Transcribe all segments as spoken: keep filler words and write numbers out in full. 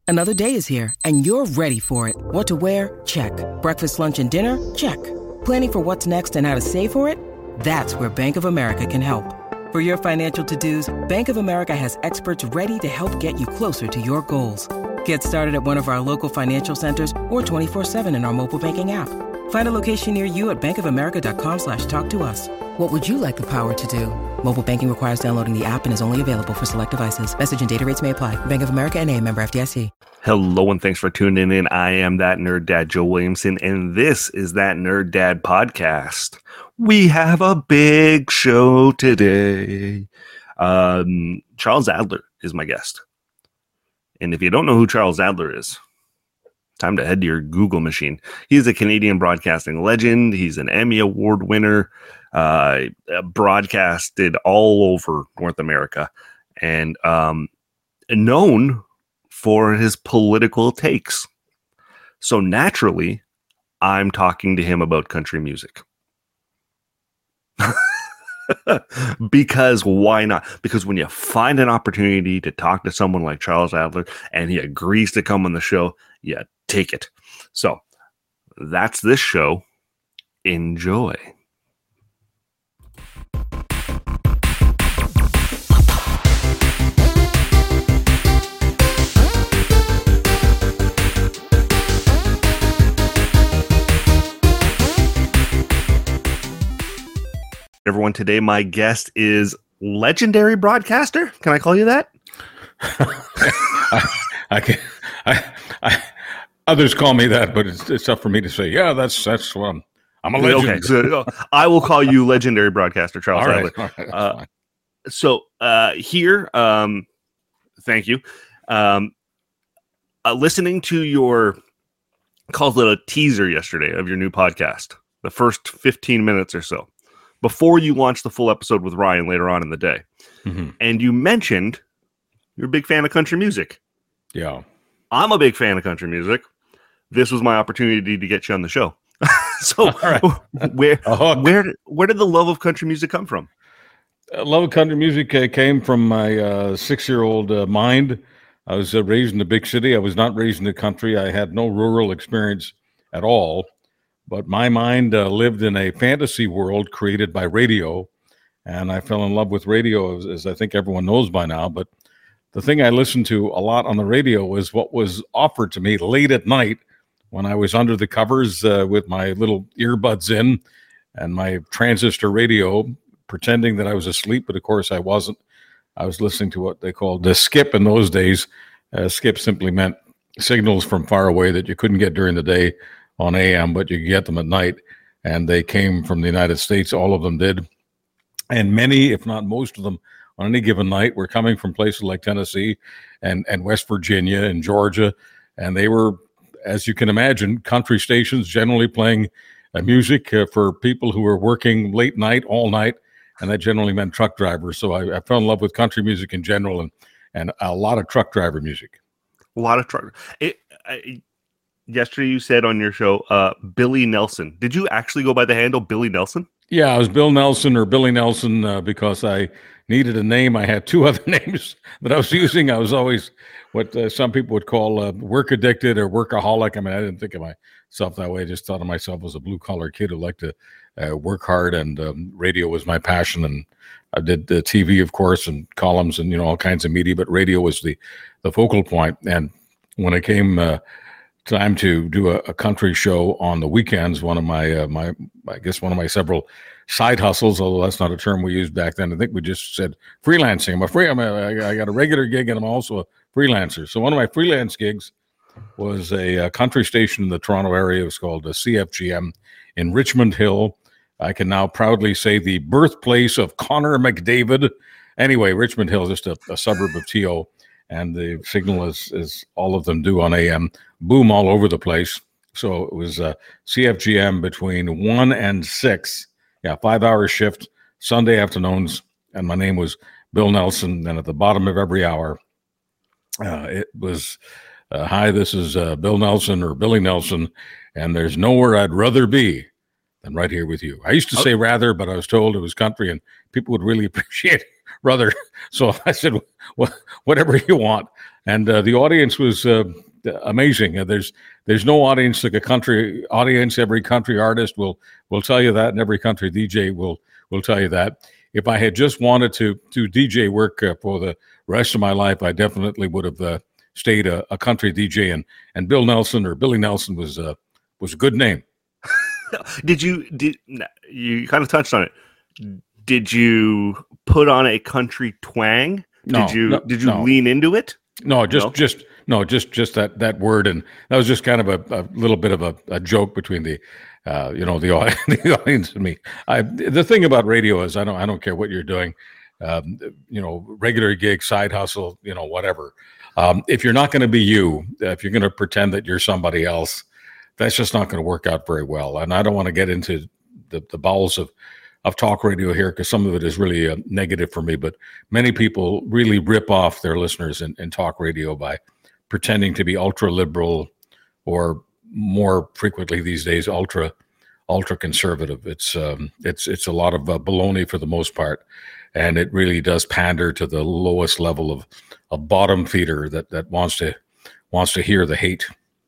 Another day is here, and you're ready for it. What to wear? Check. Breakfast, lunch, and dinner? Check. Planning for what's next and how to save for it? That's where Bank of America can help. For your financial to-dos, Bank of America has experts ready to help get you closer to your goals. Get started at one of our local financial centers or twenty-four seven in our mobile banking app. Find a location near you at bankofamerica.com slash talk to us. What would you like the power to do? Mobile banking requires downloading the app and is only available for select devices. Message and data rates may apply. Bank of America N A, member F D I C. Hello, and thanks for tuning in. I am that nerd dad, Joe Williamson, and this is that Nerd Dad podcast. We have a big show today. Um, Charles Adler is my guest. And if you don't know who Charles Adler is, time to head to your Google machine. He's a Canadian broadcasting legend. He's an Emmy Award winner, uh, broadcasted all over North America, and um, known for his political takes. So naturally, I'm talking to him about country music. Because why not? Because when you find an opportunity to talk to someone like Charles Adler and he agrees to come on the show, yeah, take it. So that's this show. Enjoy. Everyone, today my guest is legendary broadcaster. Can I call you that? I, I can. I, I, others call me that, but it's, it's tough for me to say. Yeah, that's that's what I'm. I'm a legend. Okay, so I will call you legendary broadcaster, Charles all right, Adler. all right, uh, so uh, here, um, thank you. Um, uh, listening to your called it a teaser yesterday of your new podcast, the first fifteen minutes or so, before you launch the full episode with Ryan later on in the day. Mm-hmm. And you mentioned you're a big fan of country music. Yeah. I'm a big fan of country music. This was my opportunity to get you on the show. So right. where, where, where did the love of country music come from? Uh, love of country music uh, came from my uh, six-year-old uh, mind. I was uh, raised in the big city. I was not raised in the country. I had no rural experience at all. But my mind uh, lived in a fantasy world created by radio, and I fell in love with radio, as, as I think everyone knows by now. But the thing I listened to a lot on the radio was what was offered to me late at night when I was under the covers uh, with my little earbuds in and my transistor radio, pretending that I was asleep, but of course I wasn't. I was listening to what they called the skip in those days. Uh, skip simply meant signals from far away that you couldn't get during the day on A M, but you could get them at night, and they came from the United States. All of them did, and many, if not most of them, on any given night were coming from places like Tennessee and, and West Virginia and Georgia, and they were, as you can imagine, country stations generally playing uh, music uh, for people who were working late night, all night, and that generally meant truck drivers. So I, I fell in love with country music in general, and, and a lot of truck driver music. A lot of truck. It, I, Yesterday you said on your show, uh, Billy Nelson. Did you actually go by the handle Billy Nelson? Yeah, I was Bill Nelson or Billy Nelson uh, because I needed a name. I had two other names that I was using. I was always what uh, some people would call uh, work addicted or workaholic. I mean, I didn't think of myself that way. I just thought of myself as a blue collar kid who liked to uh, work hard, and um, radio was my passion. And I did uh, T V, of course, and columns and, you know, all kinds of media, but radio was the, the focal point. And when it came uh, time to do a, a country show on the weekends, one of my, uh, my, I guess one of my several side hustles, although that's not a term we used back then. I think we just said freelancing. I'm a free, I'm a, I got a regular gig and I'm also a freelancer. So one of my freelance gigs was a, a country station in the Toronto area. It was called a C F G M in Richmond Hill. I can now proudly say the birthplace of Connor McDavid. Anyway, Richmond Hill, just a, a suburb of T O. And the signal is, as all of them do on A M, boom all over the place. So it was uh, C F G M between one and six. Yeah, five-hour shift, Sunday afternoons. And my name was Bill Nelson. And at the bottom of every hour, uh, it was, uh, hi, this is uh, Bill Nelson or Billy Nelson. And there's nowhere I'd rather be than right here with you. I used to say rather, but I was told it was country and people would really appreciate it. Brother. So I said, well, whatever you want. and uh, the audience was uh, amazing. Uh, there's there's no audience like a country audience. Every country artist will will tell you that, and every country D J will will tell you that. If I had just wanted to do D J work uh, for the rest of my life, I definitely would have uh, stayed a, a country D J, and and Bill Nelson or Billy Nelson was uh, was a good name. Did you did you kind of touched on it? Did you put on a country twang? No, did you no, did you no. lean into it? No, just No? just no, just just that that word, and that was just kind of a, a little bit of a, a joke between the, uh, you know, the, au- the audience and me. I the thing about radio is I don't I don't care what you're doing, um, you know, regular gig, side hustle, you know, whatever. Um, if you're not going to be you, if you're going to pretend that you're somebody else, that's just not going to work out very well. And I don't want to get into the, the bowels of, of talk radio here because some of it is really uh, negative for me. But many people really rip off their listeners in, in talk radio by pretending to be ultra liberal or more frequently these days ultra ultra conservative. It's um, it's it's a lot of uh, baloney for the most part, and it really does pander to the lowest level of a bottom feeder that that wants to wants to hear the hate.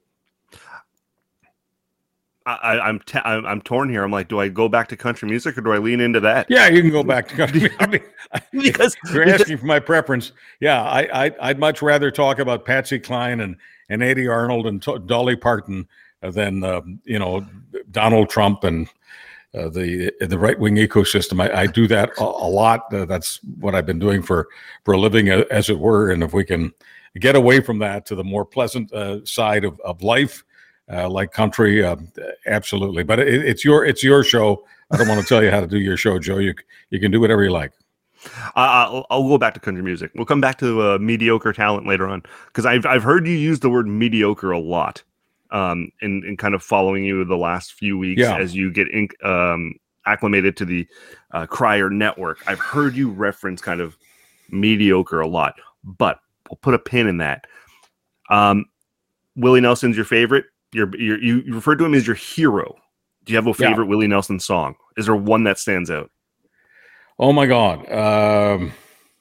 I, I'm t- I'm I'm torn here. I'm like, do I go back to country music or do I lean into that? Yeah, you can go back to country. I mean, because you're asking for my preference. Yeah, I, I I'd much rather talk about Patsy Cline and, and Eddie Arnold and T- Dolly Parton than um, you know Donald Trump and uh, the the right wing ecosystem. I, I do that a, a lot. Uh, that's what I've been doing for for a living, uh, as it were. And if we can get away from that to the more pleasant uh, side of, of life. Uh, like country, uh, absolutely. But it, it's your it's your show. I don't want to tell you how to do your show, Joe. You you can do whatever you like. Uh, I'll, I'll go back to country music. We'll come back to uh, mediocre talent later on because I've I've heard you use the word mediocre a lot, um, in in kind of following you the last few weeks Yeah. as you get in, um acclimated to the uh, Crier network. I've heard you reference kind of mediocre a lot, but we'll put a pin in that. Um, Willie Nelson's your favorite. You're, you're, you you referred to him as your hero. Do you have a favorite Yeah. Willie Nelson song? Is there one that stands out? Oh my God. Um,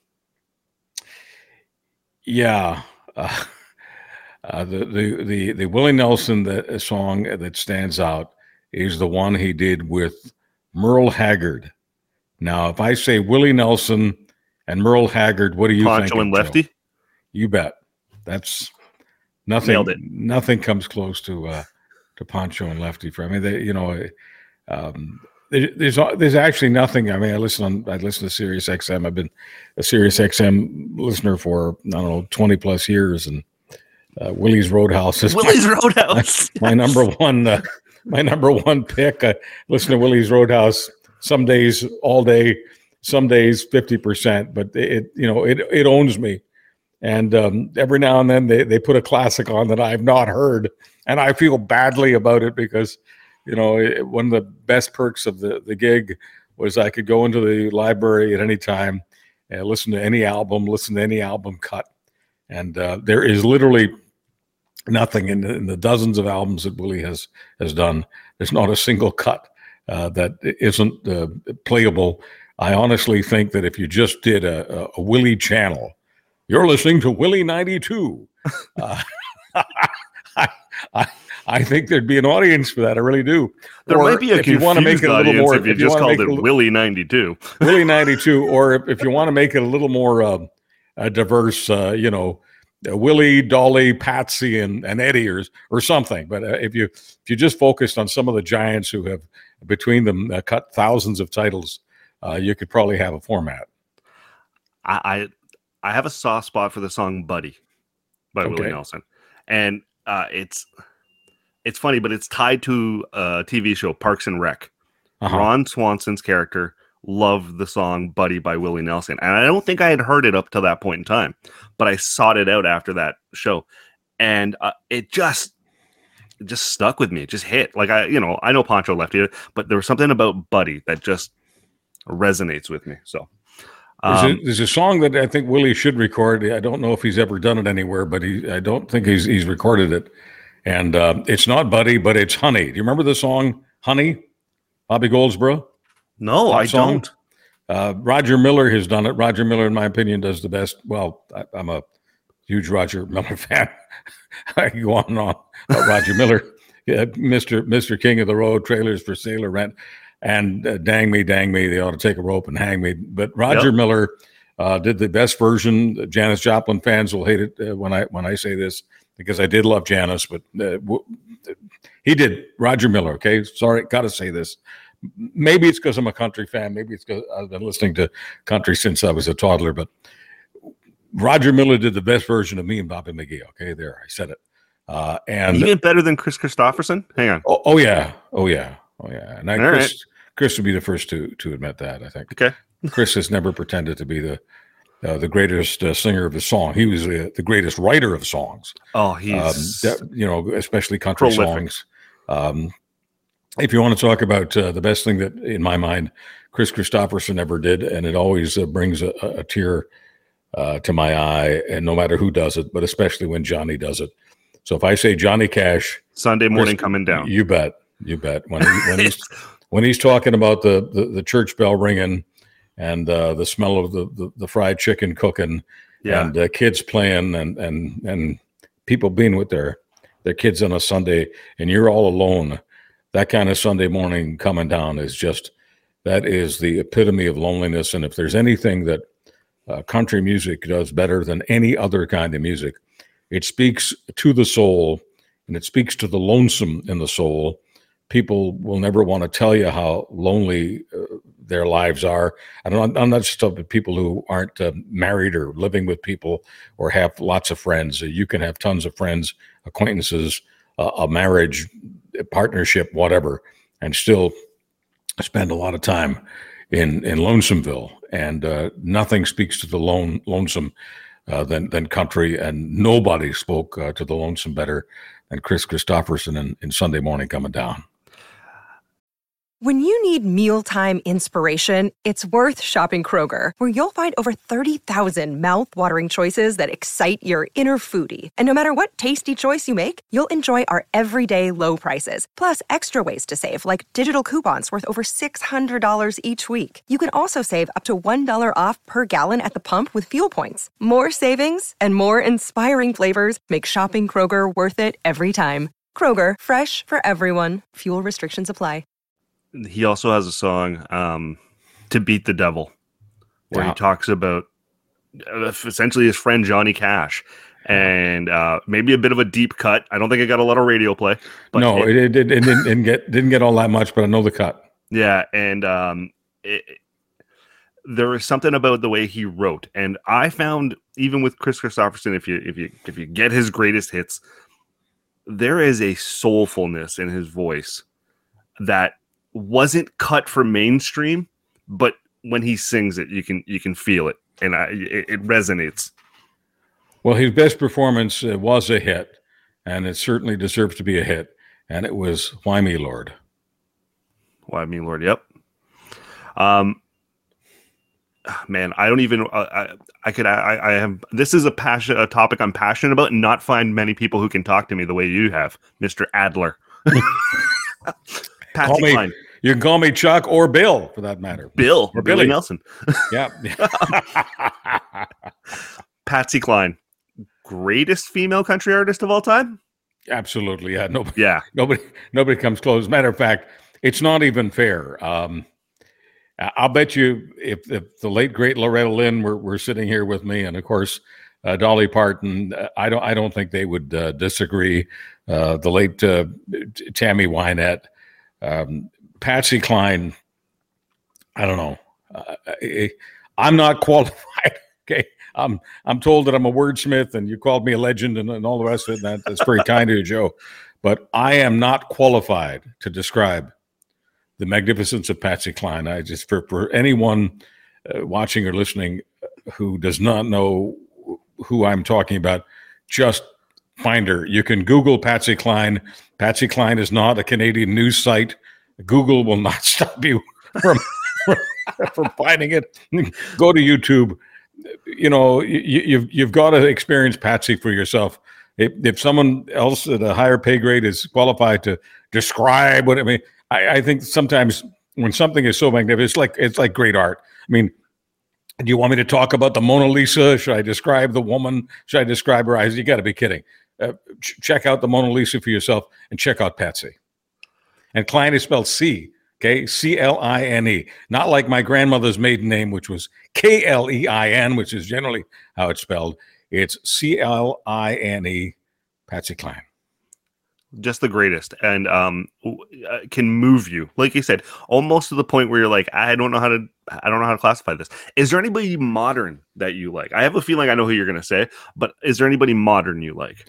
yeah. Uh, uh, the, the the the Willie Nelson that, uh, song that stands out is the one he did with Merle Haggard. Now, if I say Willie Nelson and Merle Haggard, what do you think? Poncho and Lefty? You bet. That's nothing. Nailed it. Nothing comes close to uh, to Poncho and Lefty. For I mean, they, you know, um, there, there's there's actually nothing. I mean, I listen on I listen to Sirius X M. I've been a Sirius X M listener for I don't know twenty plus years, and uh, Willie's Roadhouse is Willie's my, Roadhouse. my, my number one. Uh, my number one pick. I listen to Willie's Roadhouse some days all day, some days fifty percent. But it you know it it owns me. And um, every now and then they, they put a classic on that I've not heard. And I feel badly about it because, you know, it, one of the best perks of the, the gig was I could go into the library at any time and listen to any album, listen to any album cut. And uh, there is literally nothing in the, in the dozens of albums that Willie has, has done. There's not a single cut uh, that isn't uh, playable. I honestly think that if you just did a, a, a Willie channel, you're listening to Willie ninety-two. Uh, I, I, I think there'd be an audience for that. I really do. There Or might be a if you want to make it a little more, if you if just wanna called make it a, Willie ninety-two. Willie ninety-two, or if, if you want to make it a little more uh, uh, diverse, uh, you know, uh, Willie, Dolly, Patsy, and, and Eddie, or or something. But uh, if you if you just focused on some of the giants who have between them uh, cut thousands of titles, uh, you could probably have a format. I, I I have a soft spot for the song "Buddy" by Okay. Willie Nelson, and uh, it's it's funny, but it's tied to a T V show, Parks and Rec. Uh-huh. Ron Swanson's character loved the song "Buddy" by Willie Nelson, and I don't think I had heard it up to that point in time, but I sought it out after that show, and uh, it just it just stuck with me. It just hit. Like I, you know, I know Poncho Lefty, but there was something about "Buddy" that just resonates with me. So. There's, Um, a, there's a song that I think Willie should record. I don't know if he's ever done it anywhere, but he I don't think he's he's recorded it. And uh, it's not Buddy, but it's Honey. Do you remember the song Honey? Bobby Goldsboro? no, That I song? don't. Uh, Roger Miller has done it. Roger Miller, in my opinion, does the best. Well, I, I'm a huge Roger Miller fan. I can go on and on about Roger Miller, yeah, Mister Mister King of the Road, Trailers for Sailor Rent, and uh, Dang Me, Dang Me, they ought to take a rope and hang me. But Roger yep. Miller uh, did the best version. Janis Joplin fans will hate it uh, when I when I say this, because I did love Janis, but uh, w- he did Roger Miller, okay? Sorry, got to say this. Maybe it's because I'm a country fan. Maybe it's because I've been listening to country since I was a toddler, but Roger Miller did the best version of Me and Bobby McGee. Okay, there, I said it. Uh, and even better than Chris Christopherson. Hang on. Oh, oh yeah, oh yeah, oh yeah. And I, Chris, right. Chris would be the first to to admit that. I think. Okay. Chris has never pretended to be the uh, the greatest uh, singer of his song. He was uh, the greatest writer of songs. Oh, he's um, that, you know, especially country prolific. songs. Um, if you want to talk about uh, the best thing that, in my mind, Chris Christopherson ever did, and it always uh, brings a, a tear uh, to my eye, and no matter who does it, but especially when Johnny does it. So if I say Johnny Cash, Sunday morning Chris, coming down, you bet, you bet. When he, when he's when he's talking about the the, the church bell ringing and uh, the smell of the, the, the fried chicken cooking, yeah. and uh, kids playing, and and and people being with their their kids on a Sunday, and you're all alone. That kind of Sunday morning coming down is just, that is the epitome of loneliness. And if there's anything that uh, country music does better than any other kind of music, it speaks to the soul, and it speaks to the lonesome in the soul. People will never want to tell you how lonely uh, their lives are. And I'm, I'm not just talking about people who aren't uh, married or living with people or have lots of friends. You can have tons of friends, acquaintances, uh, a marriage, a partnership, whatever, and still spend a lot of time in, in Lonesomeville. And uh, nothing speaks to the lone lonesome uh, than, than country. And nobody spoke uh, to the lonesome better than Chris Christopherson in, in Sunday Morning Coming Down. When you need mealtime inspiration, it's worth shopping Kroger, where you'll find over thirty thousand mouth-watering choices that excite your inner foodie. And no matter what tasty choice you make, you'll enjoy our everyday low prices, plus extra ways to save, like digital coupons worth over six hundred dollars each week. You can also save up to one dollar off per gallon at the pump with fuel points. More savings and more inspiring flavors make shopping Kroger worth it every time. Kroger, fresh for everyone. Fuel restrictions apply. He also has a song, um, To Beat the Devil, where yeah. he talks about uh, essentially his friend Johnny Cash, and uh, maybe a bit of a deep cut. I don't think it got a lot of radio play. But no, it, it, it, it didn't, didn't get didn't get all that much, but I know the cut. Yeah, and um, it, there was something about the way he wrote, and I found even with Chris Christopherson, if you if you if you get his greatest hits, there is a soulfulness in his voice that wasn't cut for mainstream, but when he sings it, you can you can feel it, and I, it, it resonates. Well, his best performance uh, was a hit, and it certainly deserves to be a hit, and it was "Why Me, Lord." Why Me, Lord. Yep. Um, man, I don't even. Uh, I I could. I I have. This is a passion, a topic I'm passionate about, and not find many people who can talk to me the way you have, Mister Adler. Patsy call me, Cline. You can call me Chuck or Bill, for that matter. Bill or Billy Billy Nelson. Yeah. Patsy Cline, greatest female country artist of all time. Absolutely, yeah. Nobody, yeah. Nobody, nobody comes close. As a matter of fact, it's not even fair. Um, I'll bet you, if, if the late great Loretta Lynn were, were sitting here with me, and of course uh, Dolly Parton, uh, I don't, I don't think they would uh, disagree. Uh, the late uh, Tammy Wynette. Um, Patsy Cline, I don't know. Uh, I, I'm not qualified. Okay, I'm I'm told that I'm a wordsmith, and you called me a legend, and, and all the rest of it. And that, that's very kind of you, Joe. But I am not qualified to describe the magnificence of Patsy Cline. I just for for anyone uh, watching or listening who does not know who I'm talking about, just find her. You can Google Patsy Cline. Patsy Cline is not a Canadian news site. Google will not stop you from, from, from finding it. Go to YouTube. You know, you, you've you've got to experience Patsy for yourself. If, if someone else at a higher pay grade is qualified to describe what I mean, I, I think sometimes when something is so magnificent, it's like it's like great art. I mean, Do you want me to talk about the Mona Lisa? Should I describe the woman? Should I describe her eyes? You got to be kidding. Uh, ch- check out the Mona Lisa for yourself and check out Patsy. And Cline is spelled C, okay? C L I N E. Not like my grandmother's maiden name, which was K L E I N, which is generally how it's spelled. It's C L I N E, Patsy Cline. Just the greatest, and um, can move you, like you said, almost to the point where you're like, I don't know how to, I don't know how to classify this. Is there anybody modern that you like? I have a feeling I know who you're going to say, but is there anybody modern you like?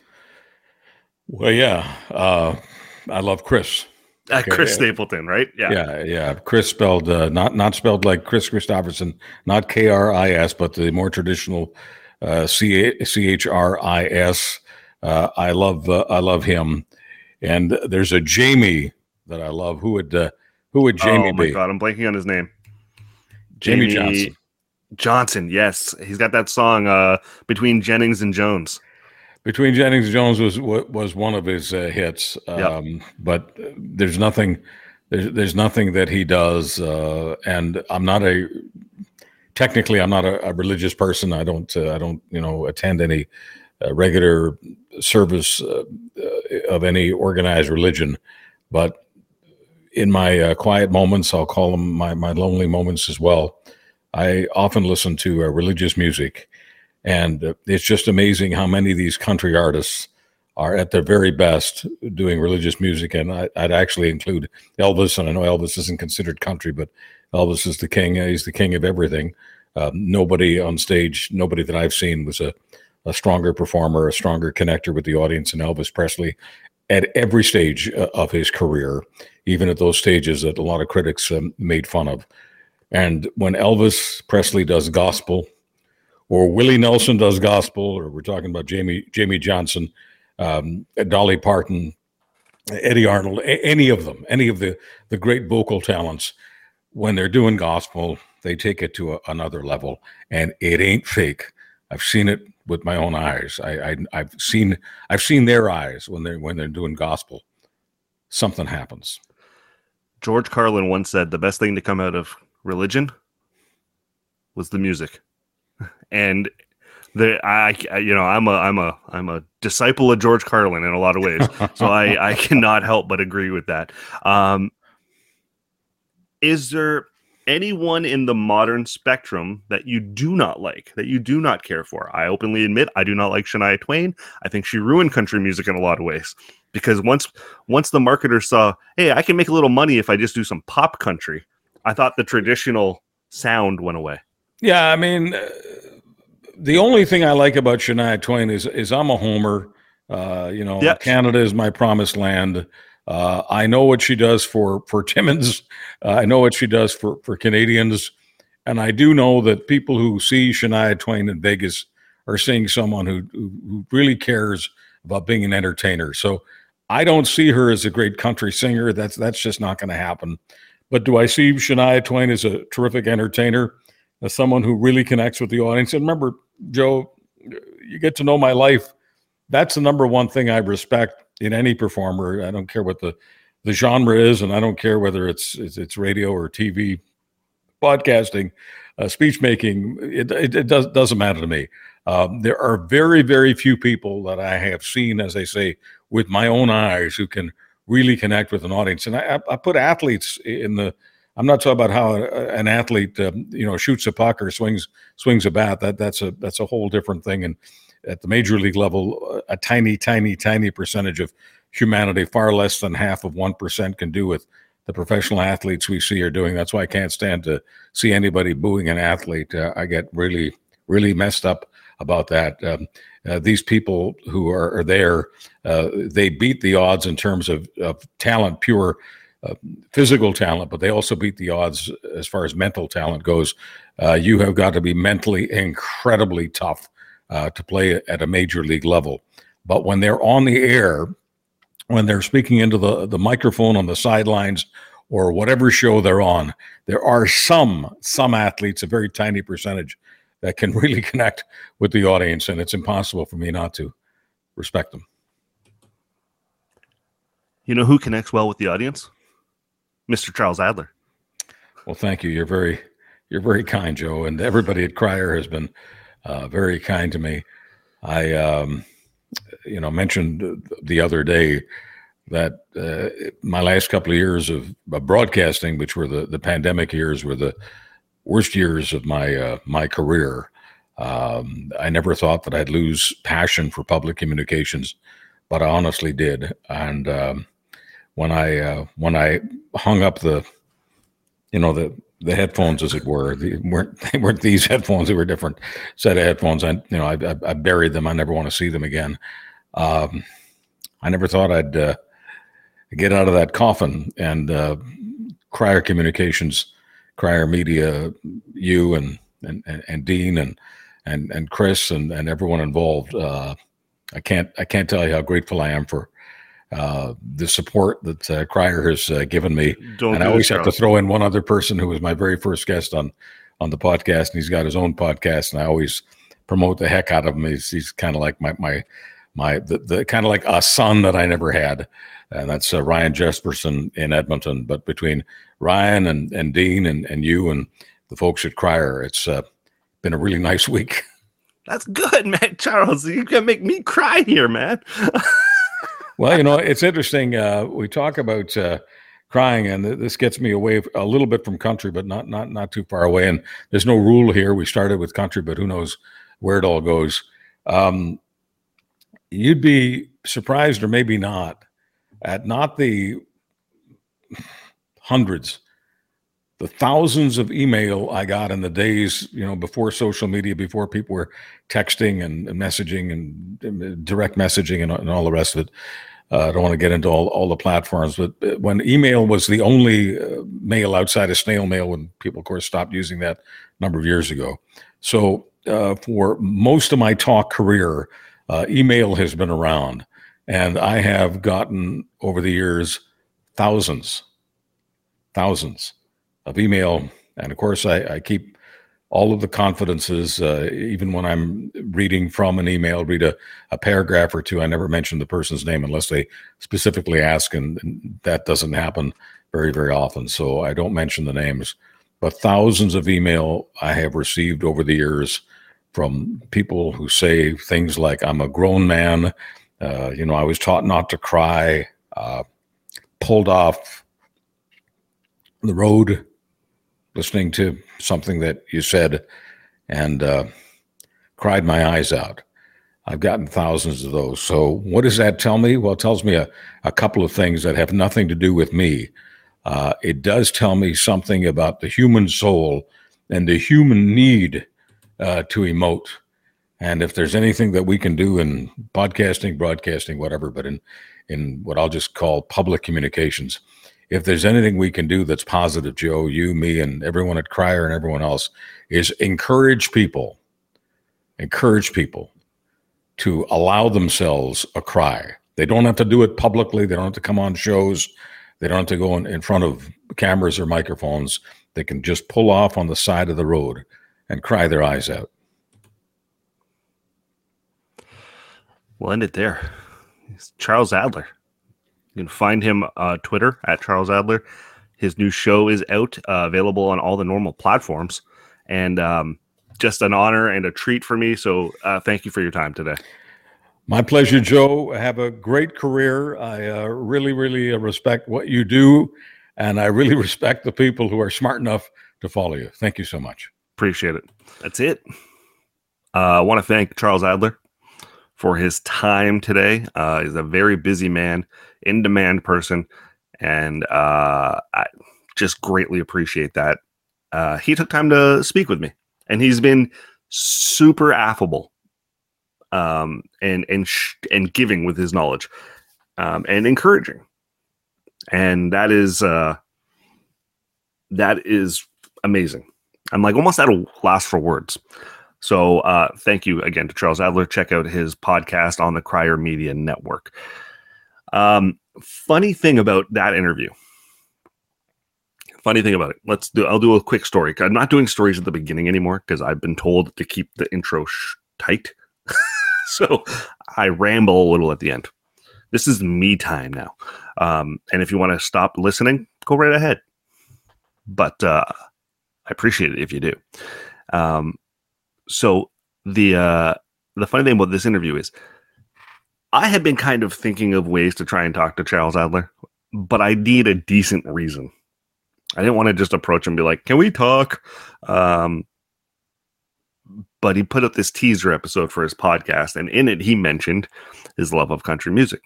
Well, yeah, uh, I love Chris. Uh, Okay. Chris Stapleton, right? Yeah, Yeah, yeah. Chris spelled uh, not not spelled like Chris Christopherson, not K R I S, but the more traditional uh, C H R I S. Uh, I love uh, I love him. And there's a Jamie that I love. Who would uh, who would Jamie oh my be? God, I'm blanking on his name. Jamie, Jamie Johnson. Johnson, yes, he's got that song uh, Between Jennings and Jones. Between Jennings and Jones was was one of his uh, hits, um, yep. But there's nothing there's there's nothing that he does, uh, and I'm not a technically I'm not a, a religious person. I don't uh, I don't you know attend any uh, regular service uh, uh, of any organized religion, but in my uh, quiet moments, I'll call them my my lonely moments as well. I often listen to uh, religious music. And uh, it's just amazing how many of these country artists are at their very best doing religious music. And I, I'd actually include Elvis. And I know Elvis isn't considered country, but Elvis is the king. He's the king of everything. Um, nobody on stage, nobody that I've seen was a, a stronger performer, a stronger connector with the audience than Elvis Presley at every stage of his career, even at those stages that a lot of critics um, made fun of. And when Elvis Presley does gospel, or Willie Nelson does gospel, or we're talking about Jamie Jamie Johnson, um, Dolly Parton, Eddie Arnold, a- any of them, any of the, the great vocal talents, when they're doing gospel, they take it to a, another level, and it ain't fake. I've seen it with my own eyes. I, I, I've seen I've seen their eyes when they're when they're doing gospel. Something happens. George Carlin once said the best thing to come out of religion was the music. And the I, I you know I'm a I'm a I'm a disciple of George Carlin in a lot of ways, so I I cannot help but agree with that. Um, is there anyone in the modern spectrum that you do not like, that you do not care for? I openly admit I do not like Shania Twain. I think she ruined country music in a lot of ways, because once once the marketer saw, hey, I can make a little money if I just do some pop country, I thought the traditional sound went away. Yeah, I mean. Uh... The only thing I like about Shania Twain is is I'm a homer. Uh, you know, yep. Canada is my promised land. Uh, I know what she does for for Timmins. Uh, I know what she does for for Canadians, and I do know that people who see Shania Twain in Vegas are seeing someone who who, who really cares about being an entertainer. So I don't see her as a great country singer. That's that's just not going to happen. But do I see Shania Twain as a terrific entertainer? As someone who really connects with the audience. And remember, Joe, you get to know my life. That's the number one thing I respect in any performer. I don't care what the, the genre is, and I don't care whether it's it's, it's radio or T V, podcasting, uh, speech making. It, it, it does, doesn't matter to me. Um, there are very, very few people that I have seen, as I say, with my own eyes who can really connect with an audience. And I, I put athletes in the I'm not talking about how an athlete, um, you know, shoots a puck or swings swings a bat. That that's a that's a whole different thing. And at the major league level, a tiny, tiny, tiny percentage of humanity, far less than half of one percent, can do with the professional athletes we see are doing. That's why I can't stand to see anybody booing an athlete. Uh, I get really, really messed up about that. Um, uh, these people who are, are there, uh, they beat the odds in terms of, of talent, pure. Uh, physical talent, but they also beat the odds as far as mental talent goes. Uh, you have got to be mentally incredibly tough uh, to play at a major league level. But when they're on the air, when they're speaking into the, the microphone on the sidelines or whatever show they're on, there are some, some athletes, a very tiny percentage, that can really connect with the audience, and it's impossible for me not to respect them. You know who connects well with the audience? Mister Charles Adler. Well, thank you. You're very, You're very kind, Joe, and everybody at Crier has been uh, very kind to me. I, um, you know, mentioned the other day that uh, my last couple of years of, of broadcasting, which were the, the pandemic years, were the worst years of my uh, my career. Um, I never thought that I'd lose passion for public communications, but I honestly did. And um, when I uh, when I hung up the, you know, the the headphones, as it were, they weren't they weren't these headphones. They were a different set of headphones. I you know I, I, I buried them. I never want to see them again. Um, I never thought I'd uh, get out of that coffin. And uh, Crier Communications, Crier Media, you and and, and, and Dean and and and Chris and, and everyone involved. Uh, I can't I can't tell you how grateful I am for uh, the support that uh, Crier has uh, given me. Don't and I always have to throw in one other person who was my very first guest on on the podcast, and he's got his own podcast, and I always promote the heck out of him. He's, he's kind of like my my my the, the kind of like a son that I never had, and that's uh, Ryan Jesperson in Edmonton. But between Ryan and and Dean and and you and the folks at Crier, it's uh, been a really nice week. That's good, man. Charles, you can make me cry here, man. Well, you know, it's interesting. Uh, we talk about uh, crying, and th- this gets me away a little bit from country, but not not not too far away. And there's no rule here. We started with country, but who knows where it all goes. Um, you'd be surprised, or maybe not, at not the hundreds, the thousands of email I got in the days, you know, before social media, before people were texting and, and messaging and, and direct messaging and, and all the rest of it. Uh, I don't want to get into all, all the platforms, but when email was the only uh, mail outside of snail mail, when people, of course, stopped using that a number of years ago. So uh, for most of my talk career, uh, email has been around, and I have gotten over the years thousands, thousands of email. And of course, I, I keep all of the confidences, uh, even when I'm reading from an email, read a, a paragraph or two. I never mention the person's name unless they specifically ask, and, and that doesn't happen very, very often. So I don't mention the names. But thousands of email I have received over the years from people who say things like, I'm a grown man, uh, you know, I was taught not to cry, uh, pulled off the road listening to something that you said, and uh, cried my eyes out. I've gotten thousands of those. So what does that tell me? Well, it tells me a, a couple of things that have nothing to do with me. Uh, it does tell me something about the human soul and the human need uh, to emote. And if there's anything that we can do in podcasting, broadcasting, whatever, but in, in what I'll just call public communications, if there's anything we can do that's positive, Joe, you, me, and everyone at Crier and everyone else, is encourage people, encourage people to allow themselves a cry. They don't have to do it publicly. They don't have to come on shows. They don't have to go in, in front of cameras or microphones. They can just pull off on the side of the road and cry their eyes out. We'll end it there. It's Charles Adler. You can find him uh, Twitter at Charles Adler. His new show is out, uh, available on all the normal platforms, and um, just an honor and a treat for me. So uh, thank you for your time today. My pleasure, Joe. Have a great career. I uh, really, really respect what you do, and I really respect the people who are smart enough to follow you. Thank you so much. Appreciate it. That's it. Uh, I want to thank Charles Adler for his time today. Uh, he's a very busy man, in-demand person, and uh, I just greatly appreciate that. Uh, he took time to speak with me, and he's been super affable um, and and sh- and giving with his knowledge um, and encouraging, and that is uh, that is amazing. I'm like almost at a loss for words. So uh, thank you again to Charles Adler. Check out his podcast on the Crier Media Network. Um, funny thing about that interview. Funny thing about it. Let's do. I'll do a quick story. I'm not doing stories at the beginning anymore because I've been told to keep the intro sh- tight. So I ramble a little at the end. This is me time now. Um, and if you want to stop listening, go right ahead. But uh, I appreciate it if you do. Um, so the uh, the funny thing about this interview is I had been kind of thinking of ways to try and talk to Charles Adler, but I need a decent reason. I didn't want to just approach him and be like, can we talk? Um, but he put up this teaser episode for his podcast, and in it, he mentioned his love of country music.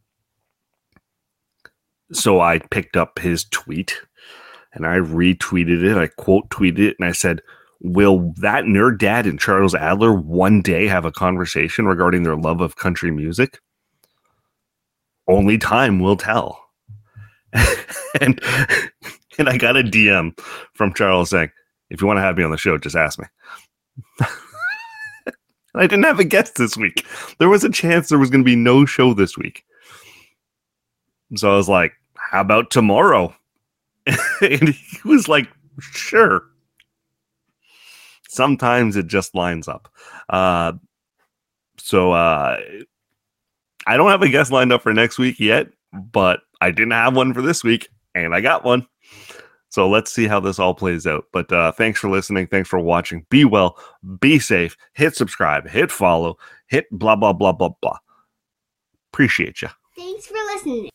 So I picked up his tweet, and I retweeted it. I quote tweeted it, and I said, will that nerd dad and Charles Adler one day have a conversation regarding their love of country music? Only time will tell. and and I got a D M from Charles saying, if you want to have me on the show, just ask me. I didn't have a guest this week. There was a chance there was going to be no show this week. So I was like, how about tomorrow? And he was like, sure. Sometimes it just lines up. Uh, so uh, I don't have a guest lined up for next week yet, but I didn't have one for this week, and I got one. So let's see how this all plays out. But uh, thanks for listening. Thanks for watching. Be well. Be safe. Hit subscribe. Hit follow. Hit blah, blah, blah, blah, blah. Appreciate you. Thanks for listening.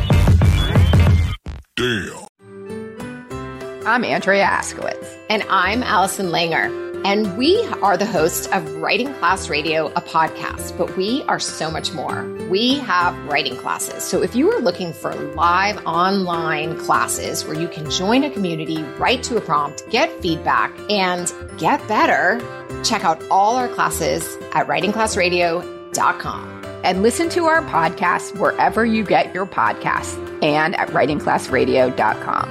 Damn. I'm Andrea Askowitz. And I'm Allison Langer. And we are the hosts of Writing Class Radio, a podcast, but we are so much more. We have writing classes. So if you are looking for live online classes where you can join a community, write to a prompt, get feedback, and get better, check out all our classes at writing class radio dot com. And listen to our podcast wherever you get your podcasts and at writing class radio dot com.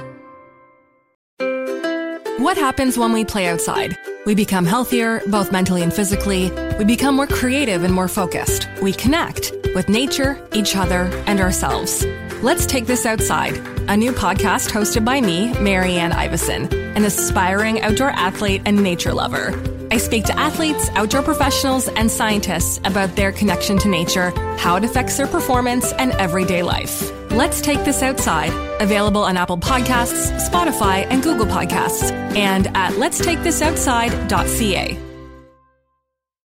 What happens when we play outside? We become healthier, both mentally and physically. We become more creative and more focused. We connect with nature, each other, and ourselves. Let's Take This Outside, a new podcast hosted by me, Marianne Iveson, an aspiring outdoor athlete and nature lover. I speak to athletes, outdoor professionals, and scientists about their connection to nature, how it affects their performance, and everyday life. Let's Take This Outside, available on Apple Podcasts, Spotify, and Google Podcasts, and at lets take this outside dot c a.